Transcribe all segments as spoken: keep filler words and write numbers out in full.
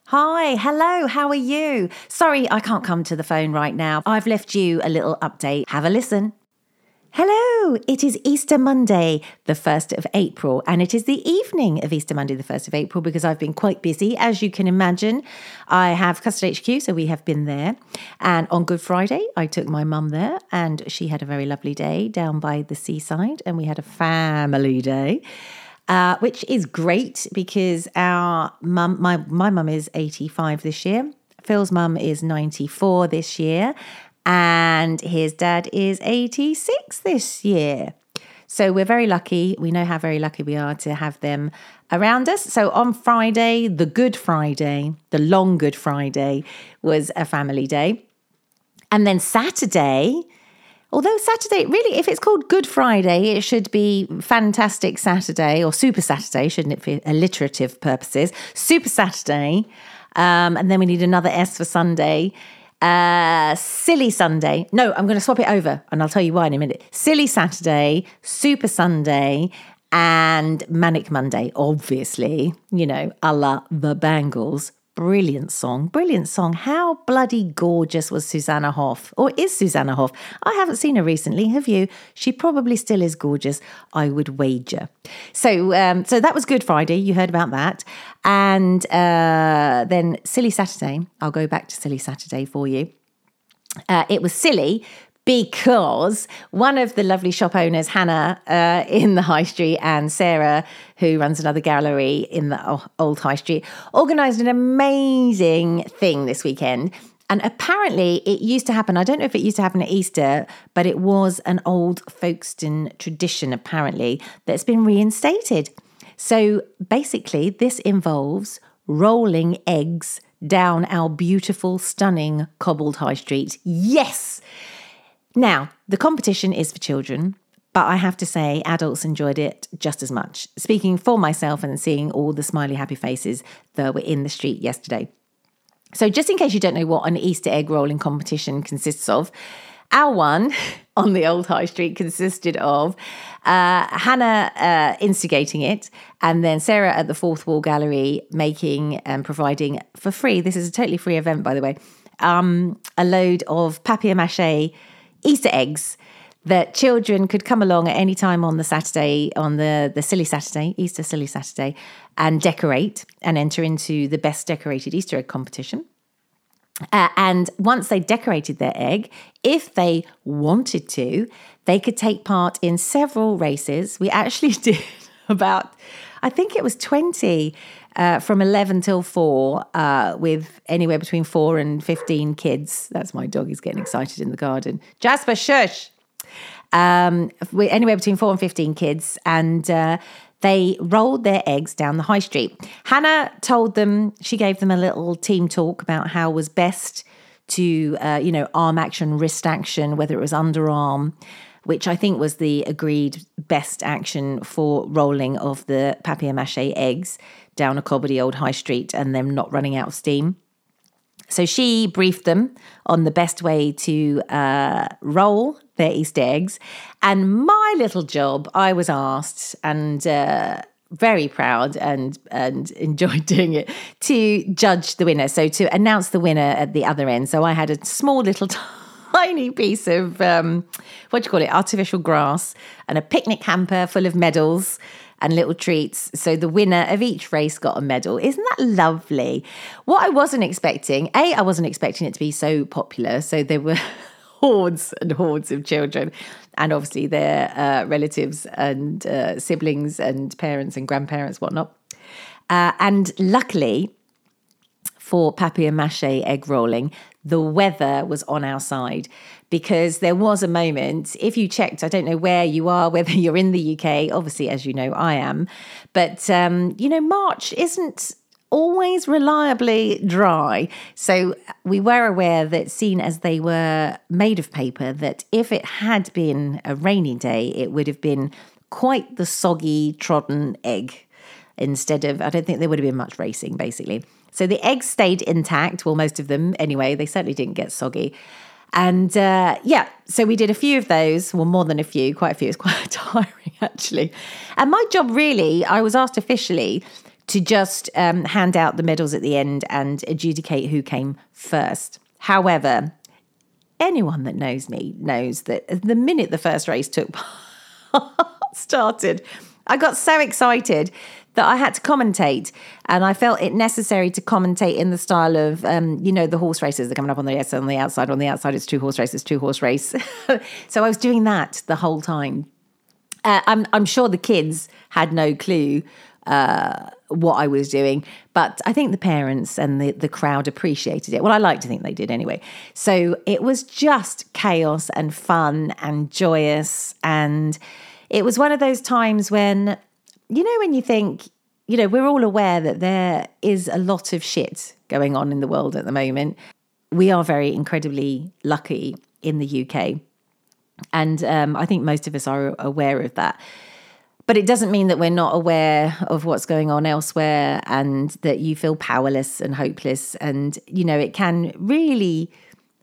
Hi, hello, how are you? Sorry, I can't come to the phone right now. I've left you a little update. Have a listen. Hello, it is Easter Monday, the first of April, and it is the evening of Easter Monday, the first of April, because I've been quite busy, as you can imagine. I have Custard H Q, so we have been there. And on Good Friday, I took my mum there, and she had a very lovely day down by the seaside, and we had a family day. Uh, which is great because our mum, my my mum is eighty-five this year. Phil's mum is ninety-four this year, and his dad is eighty-six this year. So we're very lucky. We know how very lucky we are to have them around us. So on Friday, the Good Friday, the long Good Friday, was a family day, and then Saturday. Although Saturday, really, if it's called Good Friday, it should be Fantastic Saturday or Super Saturday, shouldn't it, for alliterative purposes? Super Saturday. Um, and then we need another S for Sunday. Uh, silly Sunday. No, I'm going to swap it over and I'll tell you why in a minute. Silly Saturday, Super Sunday, and Manic Monday, obviously, you know, a la the Bangles. Brilliant song, brilliant song. How bloody gorgeous was Susanna Hoff, or is Susanna Hoff? I haven't seen her recently, have you? She probably still is gorgeous, I would wager. So um, so that was Good Friday, you heard about that. And uh, then Silly Saturday, I'll go back to Silly Saturday for you. Uh, it was silly because one of the lovely shop owners, Hannah, uh, in the High Street, and Sarah, who runs another gallery in the old High Street, organised an amazing thing this weekend. And apparently it used to happen, I don't know if it used to happen at Easter, but it was an old Folkestone tradition, apparently, that's been reinstated. So basically, this involves rolling eggs down our beautiful, stunning cobbled High Street. Yes! Now, the competition is for children, but I have to say adults enjoyed it just as much. Speaking for myself and seeing all the smiley, happy faces that were in the street yesterday. So just in case you don't know what an Easter egg rolling competition consists of, our one on the old High Street consisted of uh, Hannah uh, instigating it, and then Sarah at the Fourth Wall Gallery making and providing for free, this is a totally free event, by the way, um, a load of papier-mâché Easter eggs that children could come along at any time on the Saturday, on the, the Silly Saturday, Easter Silly Saturday, and decorate and enter into the best decorated Easter egg competition. Uh, and once they decorated their egg, if they wanted to, they could take part in several races. We actually did about, I think it was twenty Uh, from eleven till four, uh, with anywhere between four and fifteen kids. That's my dog, he's getting excited in the garden. Jasper, shush! Um, anywhere between four and fifteen kids, and uh, they rolled their eggs down the high street. Hannah told them, she gave them a little team talk about how it was best to, uh, you know, arm action, wrist action, whether it was underarm, which I think was the agreed best action for rolling of the papier-mâché eggs down a cobbledy old high street and them not running out of steam. So she briefed them on the best way to uh, roll their Easter eggs. And my little job, I was asked, and uh, very proud and, and enjoyed doing it, to judge the winner. So to announce the winner at the other end. So I had a small little tiny piece of, um, what do you call it, artificial grass, and a picnic hamper full of medals and little treats. So the winner of each race got a medal. Isn't that lovely? What I wasn't expecting, A, I wasn't expecting it to be so popular. So there were hordes and hordes of children, and obviously their uh, relatives and uh, siblings and parents and grandparents, whatnot. Uh, and luckily for papier-mâché egg rolling, the weather was on our side, because there was a moment, if you checked, I don't know where you are, whether you're in the U K, obviously, as you know, I am, but, um, you know, March isn't always reliably dry. So we were aware that, seen as they were made of paper, that if it had been a rainy day, it would have been quite the soggy, trodden egg. Instead of, I don't think there would have been much racing, basically. So the eggs stayed intact, well, most of them anyway. They certainly didn't get soggy. And uh, yeah, so we did a few of those, well, more than a few, quite a few. It's quite tiring, actually. And my job, really, I was asked officially to just um, hand out the medals at the end and adjudicate who came first. However, anyone that knows me knows that the minute the first race took started, I got so excited that I had to commentate, and I felt it necessary to commentate in the style of, um, you know, the horse races. They're coming up on the outside, on the outside, on the outside. It's two horse races, two horse race. So I was doing that the whole time. Uh, I'm, I'm sure the kids had no clue uh, what I was doing, but I think the parents and the, the crowd appreciated it. Well, I like to think they did anyway. So it was just chaos and fun and joyous, and it was one of those times when, you know, when you think, you know, we're all aware that there is a lot of shit going on in the world at the moment. We are very incredibly lucky in the U K. And um, I think most of us are aware of that. But it doesn't mean that we're not aware of what's going on elsewhere, and that you feel powerless and hopeless. And, you know, it can really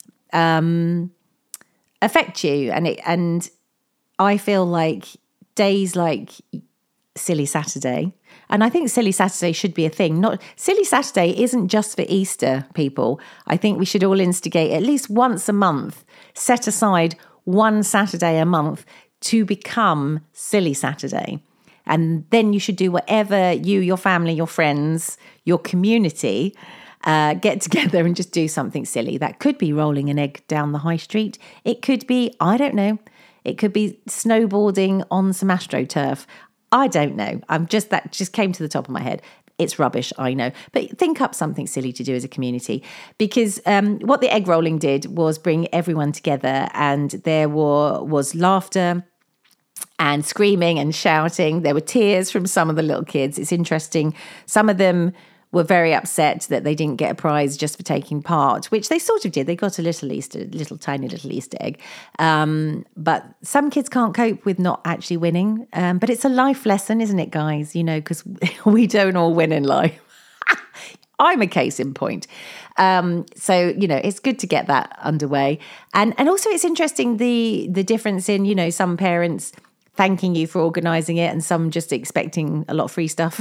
um, affect you. And it, and I feel like days like Silly Saturday, and I think Silly Saturday should be a thing. Not Silly Saturday isn't just for Easter, people. I think we should all instigate at least once a month, set aside one Saturday a month to become Silly Saturday. And then you should do whatever you, your family, your friends, your community uh, get together and just do something silly. That could be rolling an egg down the high street. It could be, I don't know, it could be snowboarding on some AstroTurf. I don't know. I'm just, that just came to the top of my head. It's rubbish, I know. But think up something silly to do as a community, because um, what the egg rolling did was bring everyone together, and there were, was laughter and screaming and shouting. There were tears from some of the little kids. It's interesting. Some of them were very upset that they didn't get a prize just for taking part, which they sort of did. They got a little Easter, little tiny little Easter egg. Um, but some kids can't cope with not actually winning. Um, but it's a life lesson, isn't it, guys? You know, because we don't all win in life. I'm a case in point. Um, so, you know, it's good to get that underway. And and also it's interesting, the the difference in, you know, some parents thanking you for organising it and some just expecting a lot of free stuff.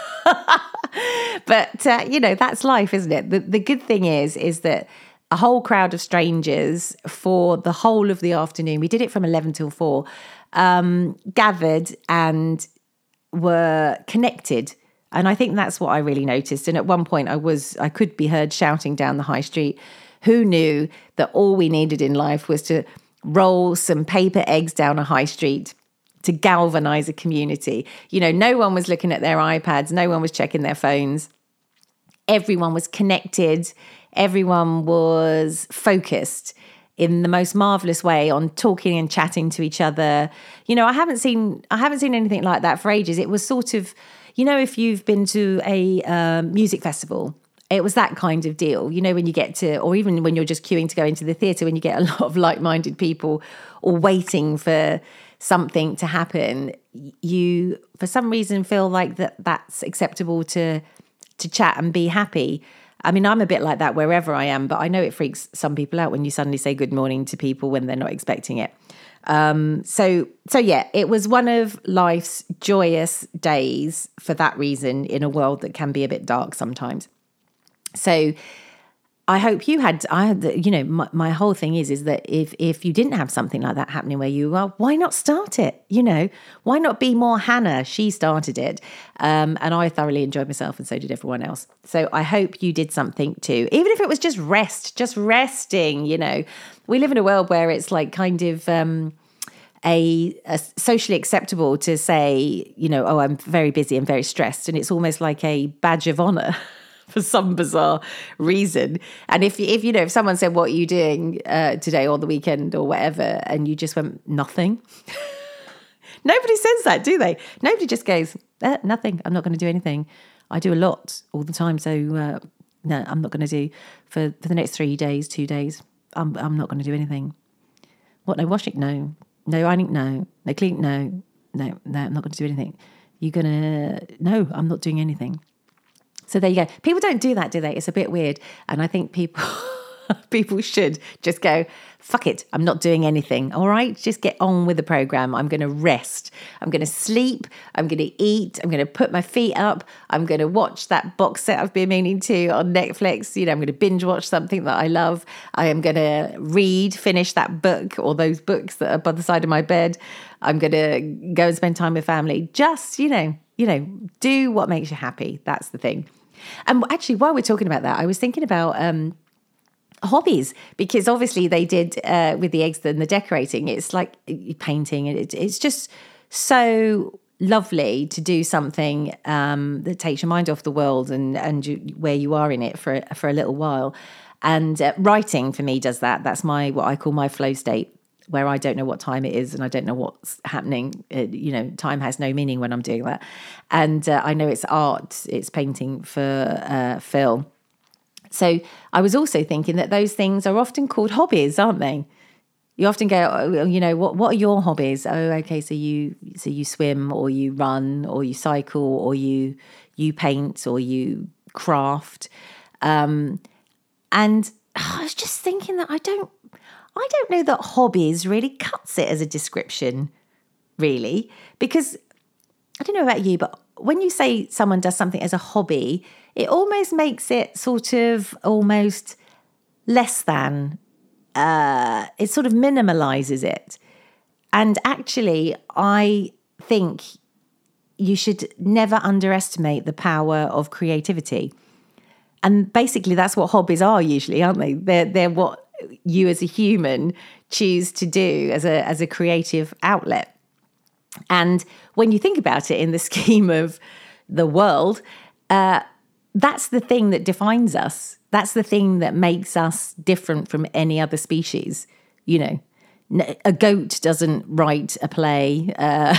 But, uh, you know, that's life, isn't it? The, the good thing is, is that a whole crowd of strangers for the whole of the afternoon, we did it from eleven till four, um, gathered and were connected. And I think that's what I really noticed. And at one point I was, I could be heard shouting down the high street. Who knew that all we needed in life was to roll some paper eggs down a high street to galvanize a community? You know, no one was looking at their iPads. No one was checking their phones. Everyone was connected. Everyone was focused in the most marvelous way on talking and chatting to each other. You know, I haven't seen, I haven't seen anything like that for ages. It was sort of, you know, if you've been to a um, music festival, it was that kind of deal. You know, when you get to, or even when you're just queuing to go into the theatre, when you get a lot of like-minded people or waiting for something to happen, you, for some reason, feel like that that's acceptable to to chat and be happy. I mean, I'm a bit like that wherever I am, but I know it freaks some people out when you suddenly say good morning to people when they're not expecting it. Um, so, so yeah, it was one of life's joyous days for that reason, in a world that can be a bit dark sometimes. So I hope you had, I had, the, you know, my, my whole thing is, is that if, if you didn't have something like that happening where you are, why not start it? You know, why not be more Hannah? She started it. Um, and I thoroughly enjoyed myself, and so did everyone else. So I hope you did something too, even if it was just rest, just resting. You know, we live in a world where it's like kind of, um, A, a socially acceptable to say, you know, oh, I'm very busy and very stressed. And it's almost like a badge of honor for some bizarre reason. And if, if you know, if someone said, what are you doing uh, today or the weekend or whatever, and you just went, nothing. Nobody says that, do they? Nobody just goes, eh, nothing. I'm not going to do anything. I do a lot all the time. So uh, no, I'm not going to do for, for the next three days, two days. I'm, I'm not going to do anything. What, no washing? No. No ironing? No. No clean? No. No, no, I'm not going to do anything. You're going to, no, I'm not doing anything. So there you go. People don't do that, do they? It's a bit weird. And I think people, People should just go, fuck it, I'm not doing anything, all right? Just get on with the program. I'm going to rest. I'm going to sleep. I'm going to eat. I'm going to put my feet up. I'm going to watch that box set I've been meaning to on Netflix. You know, I'm going to binge watch something that I love. I am going to read, finish that book or those books that are by the side of my bed. I'm going to go and spend time with family. Just, you know, you know, do what makes you happy. That's the thing. And actually, while we're talking about that, I was thinking about um, hobbies, because obviously they did uh, with the eggs and the decorating. It's like painting, and it, it's just so lovely to do something um, that takes your mind off the world and and you, where you are in it for for a little while. And uh, writing for me does that. That's my what I call my flow state, where I don't know what time it is and I don't know what's happening. Uh, you know, time has no meaning when I'm doing that. And uh, I know it's art, it's painting for uh, Phil. So I was also thinking that those things are often called hobbies, aren't they? You often go, oh, you know, what what are your hobbies? Oh, okay, so you so you swim, or you run, or you cycle, or you you paint, or you craft. Um, and I was just thinking that I don't I don't know that hobbies really cuts it as a description, really, because I don't know about you, but when you say someone does something as a hobby, it almost makes it sort of almost less than. Uh, it sort of minimalizes it. And actually, I think you should never underestimate the power of creativity. And basically, that's what hobbies are usually, aren't they? They're, they're what you as a human choose to do as a as a creative outlet. And when you think about it in the scheme of the world, uh, that's the thing that defines us. That's the thing that makes us different from any other species. You know, a goat doesn't write a play. Uh,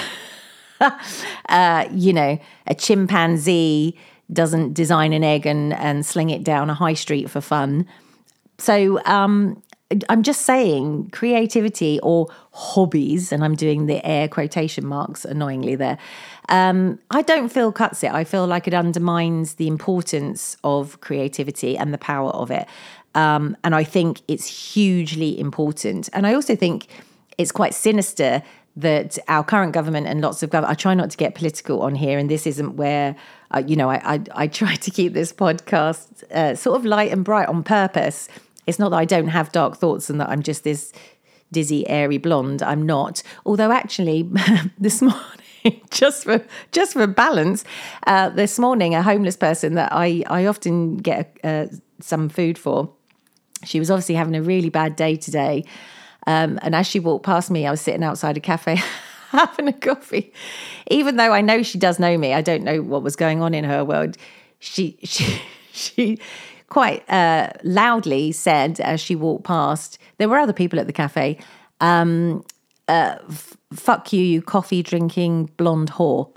uh, you know, a chimpanzee doesn't design an egg and, and sling it down a high street for fun. So um, I'm just saying creativity or hobbies, and I'm doing the air quotation marks annoyingly there, um, I don't feel cuts it. I feel like it undermines the importance of creativity and the power of it. Um, and I think it's hugely important. And I also think it's quite sinister that our current government and lots of government, I try not to get political on here, and this isn't where, uh, you know, I, I, I try to keep this podcast uh, sort of light and bright on purpose. It's not that I don't have dark thoughts and that I'm just this dizzy, airy blonde. I'm not. Although actually this morning, just for just for balance, uh, this morning, a homeless person that I, I often get uh, some food for, she was obviously having a really bad day today. Um, and as she walked past me, I was sitting outside a cafe having a coffee. Even though I know she does know me, I don't know what was going on in her world. She she she quite uh, loudly said as she walked past, there were other people at the cafe, um, uh, f- fuck you, you coffee drinking blonde whore.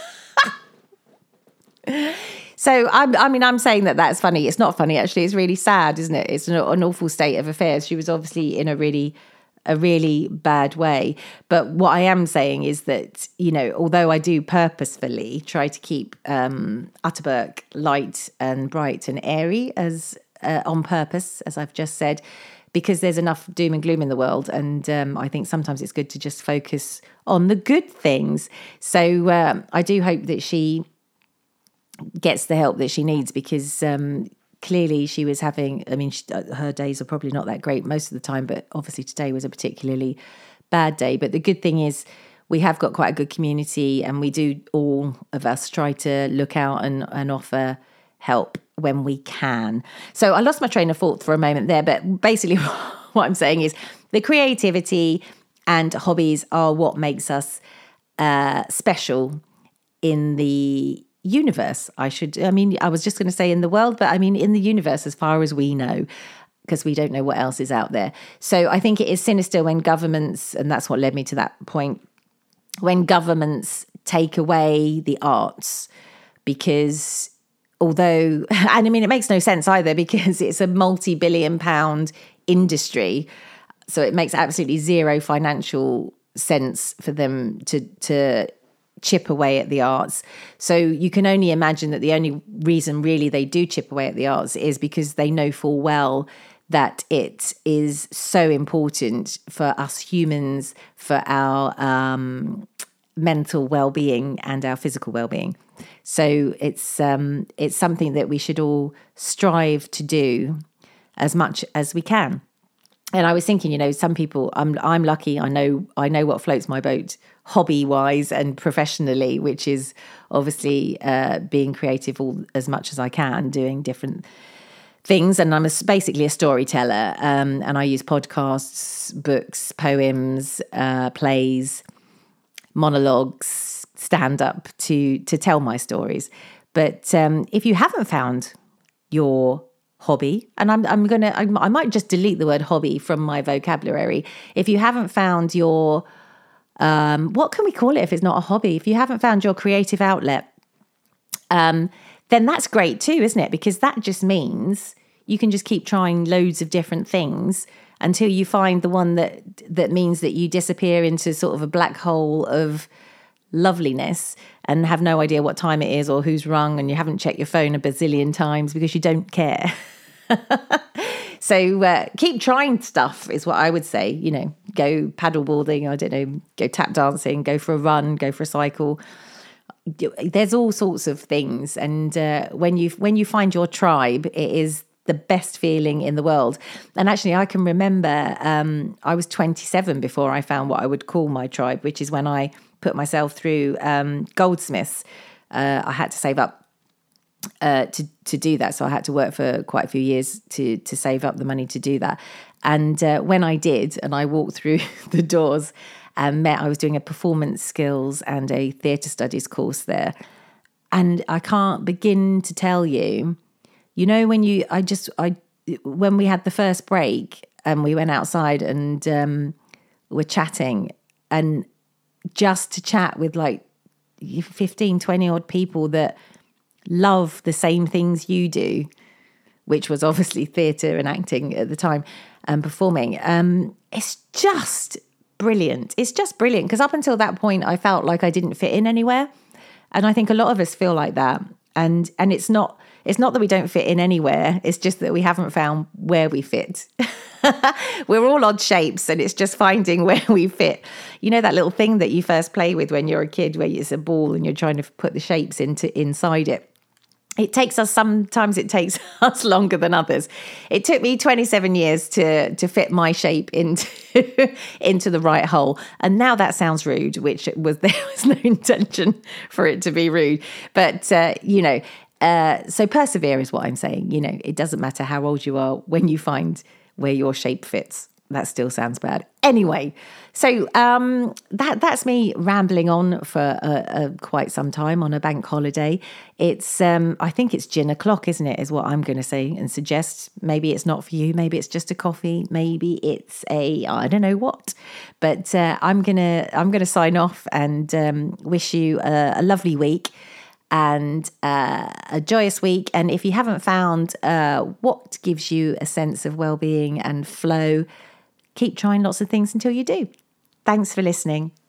So, I'm, I mean, I'm saying that that's funny. It's not funny, actually. It's really sad, isn't it? It's an, an awful state of affairs. She was obviously in a really, a really bad way. But what I am saying is that, you know, although I do purposefully try to keep um, Utterberg light and bright and airy as uh, on purpose, as I've just said, because there's enough doom and gloom in the world. And um, I think sometimes it's good to just focus on the good things. So um, I do hope that she gets the help that she needs, because um, clearly she was having, I mean, she, her days are probably not that great most of the time, but obviously today was a particularly bad day. But the good thing is we have got quite a good community, and we do, all of us, try to look out and, and offer help when we can. So I lost my train of thought for a moment there, but basically what I'm saying is the creativity and hobbies are what makes us uh, special in the universe. I should, I mean, I was just going to say in the world, but I mean in the universe as far as we know, because we don't know what else is out there. So I think it is sinister when governments, and that's what led me to that point, when governments take away the arts, because although, and I mean, it makes no sense either, because it's a multi-billion pound industry. So it makes absolutely zero financial sense for them to, to, chip away at the arts. So you can only imagine that the only reason really they do chip away at the arts is because they know full well that it is so important for us humans, for our um, mental well-being and our physical well-being. So it's um, it's something that we should all strive to do as much as we can. And I was thinking, you know, some people, I'm I'm lucky. I know I know what floats my boat, hobby-wise and professionally, which is obviously uh, being creative all as much as I can, doing different things. And I'm a, basically a storyteller, um, and I use podcasts, books, poems, uh, plays, monologues, stand-up to to tell my stories. But um, if you haven't found your hobby, and I'm I'm gonna I, I might just delete the word hobby from my vocabulary. If you haven't found your um, what can we call it if it's not a hobby? If you haven't found your creative outlet, um, then that's great too, isn't it? Because that just means you can just keep trying loads of different things until you find the one that that means that you disappear into sort of a black hole of loveliness and have no idea what time it is or who's rung, and you haven't checked your phone a bazillion times because you don't care. So uh, keep trying stuff is what I would say. You know, go paddleboarding, I don't know, go tap dancing, go for a run, go for a cycle. There's all sorts of things, and uh, when you when you find your tribe, it is the best feeling in the world. And actually, I can remember um, I was twenty-seven before I found what I would call my tribe, which is when I put myself through um, Goldsmiths. Uh, I had to save up uh, to to do that, so I had to work for quite a few years to to save up the money to do that. And uh, when I did, and I walked through the doors and met, I was doing a performance skills and a theatre studies course there, and I can't begin to tell you. You know, when you, I just, I, when we had the first break and we went outside and um, we're chatting, and just to chat with like fifteen, twenty odd people that love the same things you do, which was obviously theatre and acting at the time and performing. Um, it's just brilliant. It's just brilliant because up until that point, I felt like I didn't fit in anywhere. And I think a lot of us feel like that. And, and it's not, It's not that we don't fit in anywhere. It's just that we haven't found where we fit. We're all odd shapes, and it's just finding where we fit. You know that little thing that you first play with when you're a kid, where it's a ball and you're trying to put the shapes into inside it. It takes us, sometimes it takes us longer than others. It took me twenty-seven years to to fit my shape into into the right hole. And now that sounds rude, which was there was no intention for it to be rude. But, uh, you know, Uh, so persevere is what I'm saying. You know, it doesn't matter how old you are when you find where your shape fits. That still sounds bad. Anyway, so um, that that's me rambling on for uh, uh, quite some time on a bank holiday. It's um, I think it's gin o'clock, isn't it? Is what I'm going to say and suggest. Maybe it's not for you. Maybe it's just a coffee. Maybe it's a I don't know what. But uh, I'm gonna I'm gonna sign off and um, wish you a, a lovely week. And uh, a joyous week. And if you haven't found uh, what gives you a sense of well-being and flow, keep trying lots of things until you do. Thanks for listening.